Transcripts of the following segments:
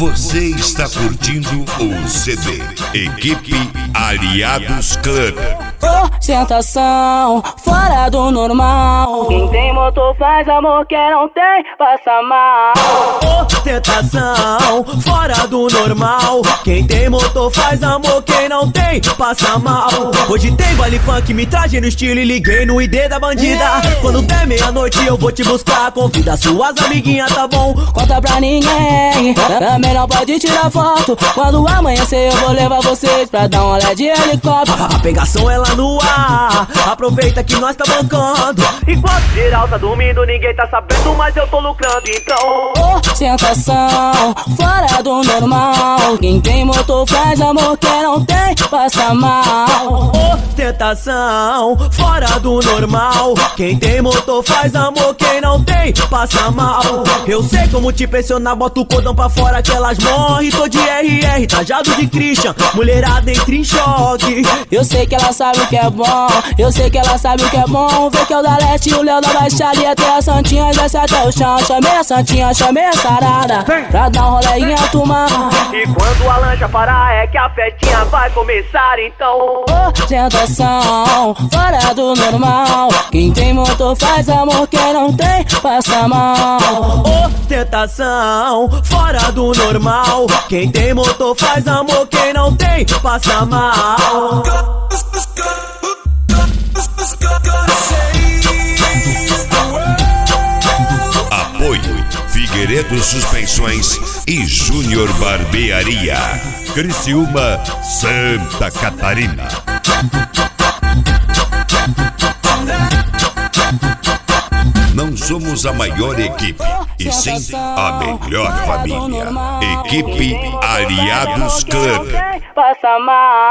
Você está curtindo o CD Equipe Aliados Club. Ostentação fora do normal. Quem tem motor faz amor, quem não tem passa mal. Ostentação fora do normal. Quem tem motor faz amor, quem não tem passa mal. Hoje tem baile funk, me traje no estilo e liguei no ID da bandida. Quando der meia-noite eu vou te buscar. Convida suas amiguinhas, tá bom? Conta pra ninguém, também não pode tirar foto. Quando amanhecer eu vou levar vocês pra dar uma olhada de helicóptero. A pegação é lá no ar, aproveita que nós tá bancando. Enquanto geral tá dormindo, ninguém tá sabendo, mas eu tô lucrando, então. Ostentação fora do normal. Quem tem motor faz amor, quem não tem passa mal. Ostentação fora do normal. Quem tem motor faz amor, quem não tem passa mal. Eu sei como te pressionar, bota o cordão pra fora que elas morrem. Tô de RR, trajado de Christian, mulherada entra em choque. Eu sei que ela sabe o que é bom, eu sei que ela sabe o que é bom. Vê que é o da Leste e o Léo da Baixada e até a Santinha desce até o chão. Chamei a Santinha, chamei a sarada pra dar um rolê em alto mar. E quando a lancha parar é que a festinha vai começar, então. Ostentação fora do normal. Quem tem motor faz amor, quem não tem passa mal. Ostentação fora do normal. Quem tem motor faz amor, quem não tem passa mal. Apoio Figueiredo Suspensões e Júnior Barbearia, Criciúma, Santa Catarina. Não somos a maior equipe, e sim a melhor família. Equipe Aliados Club. Passa mal.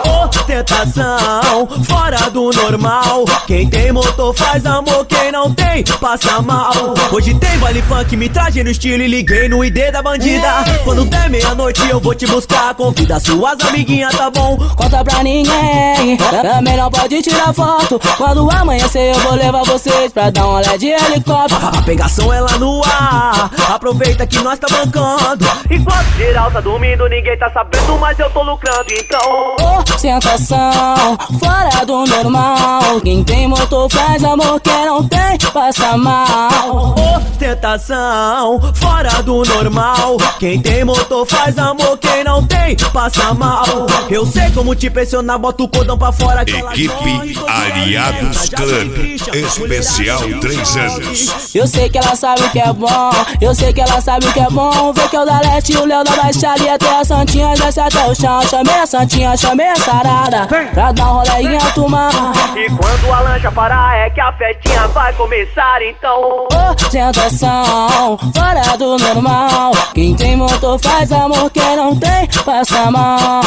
Ostentação fora do normal. Quem tem motor faz amor, quem não tem passa mal. Hoje tem baile funk, me traje no estilo e liguei no ID da bandida. Quando der meia-noite eu vou te buscar. Convida suas amiguinhas, tá bom? Conta pra ninguém, também não pode tirar foto. Quando amanhecer eu vou levar vocês pra dar uma olhada de helicóptero. A pegação é lá no ar, aproveita que nós tá bancando. Enquanto geral tá dormindo, ninguém tá sabendo, mas eu tô lucrando, então. Ostentação fora do normal. Quem tem motor faz amor, quem não tem passa mal. Ostentação fora do normal. Quem tem motor faz amor, quem não tem passa mal. Eu sei como te pressionar, bota o cordão pra fora que elas morrem. Equipe Aliados Club, especial 3 anos. Eu sei que ela sabe o que é bom, eu sei que ela sabe o que é bom. Vê que é o da Leste e o Léo da Baixada e até a Santinha desce até o chão. Chamei a Santinha, chamei a sarada pra dar um rolê em alto mar. E quando a lancha parar é que a festinha vai começar, então. Ostentação fora do normal. Quem tem motor faz amor, quem não tem passa mal.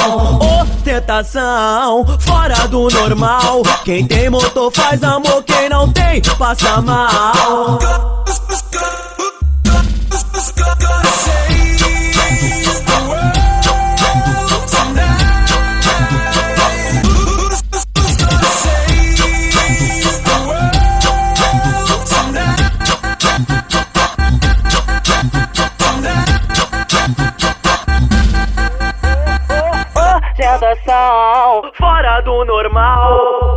Ostentação fora do normal. Quem tem motor faz amor, quem não tem passa mal. Ostentação fora do normal.